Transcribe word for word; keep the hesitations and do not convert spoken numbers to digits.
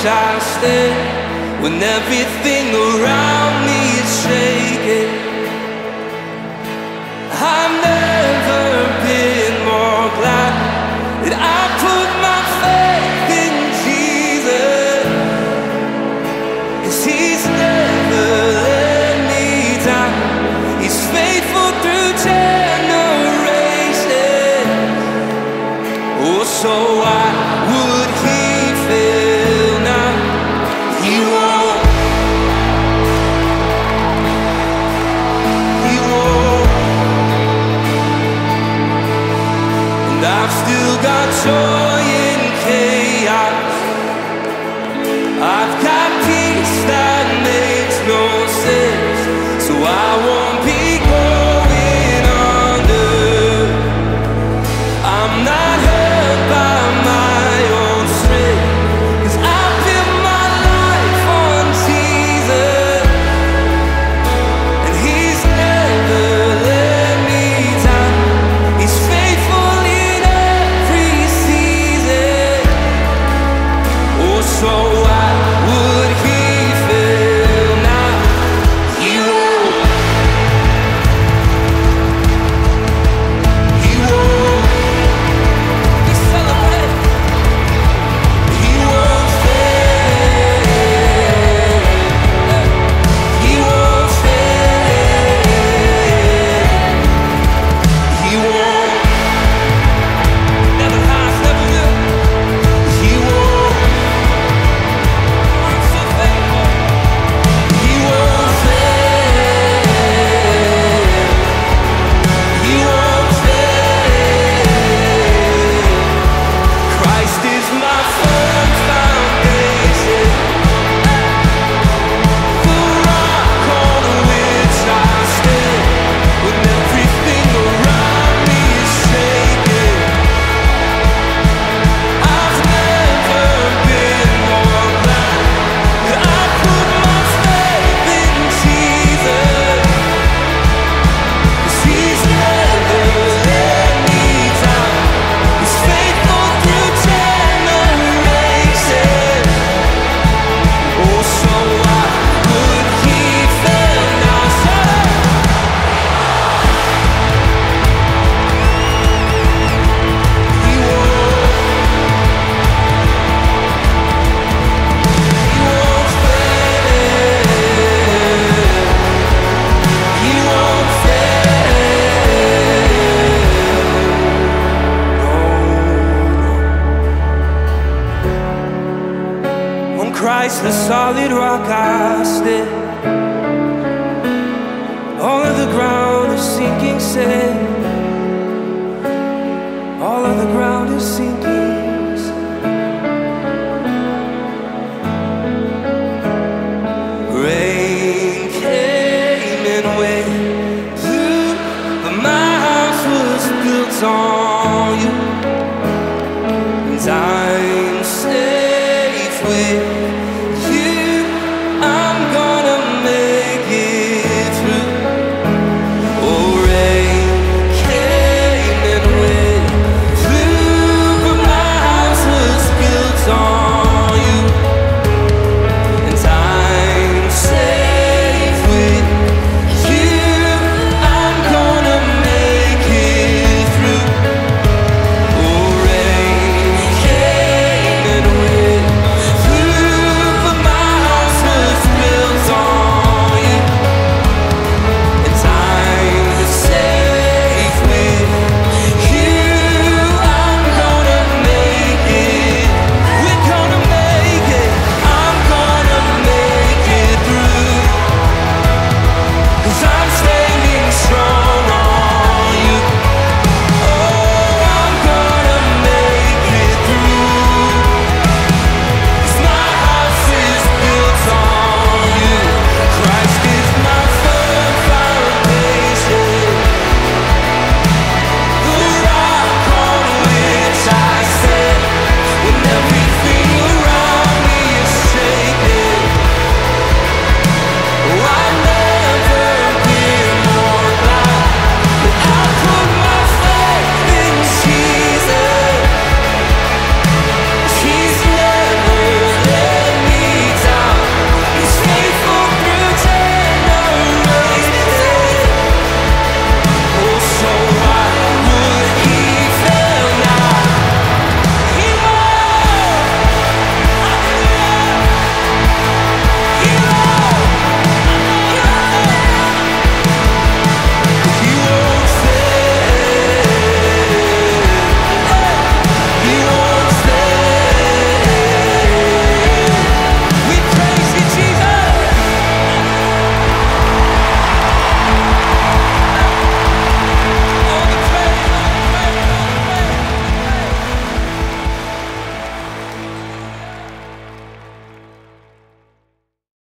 I stand when everything around me is shaking. I've never been more glad that I put my faith in Jesus, 'cause He's never let me down. He's faithful through generations. Oh, so why would He fail now? He won't. He won't. And I've still got joy in chaos. I've got peace that makes no sense. So I won't be going under. I'm not hurt by my own strength, 'cause I built my life on Jesus, and He's never let me down. He's faithful in every season. Oh, so why would He fail now? He won't. He won't. We celebrate. He won't fail. He won't fail. He won't. Never has, never will. He won't. I'm so thankful. He won't fail. He won't fail. Christ is my firm foundation, the rock on which I stand when everything around me is shaking. I've never been more glad that I put my faith in Jesus, 'cause He's never let me down. He's faithful through generations. Oh, so why would He fail now? Shout out. He won't. He won't fail. He won't fail. On Christ, the solid rock I stand. All of the ground is sinking sand. All of the ground is sinking sand. Rain came and went through, but my house was built on you, and I'm safe with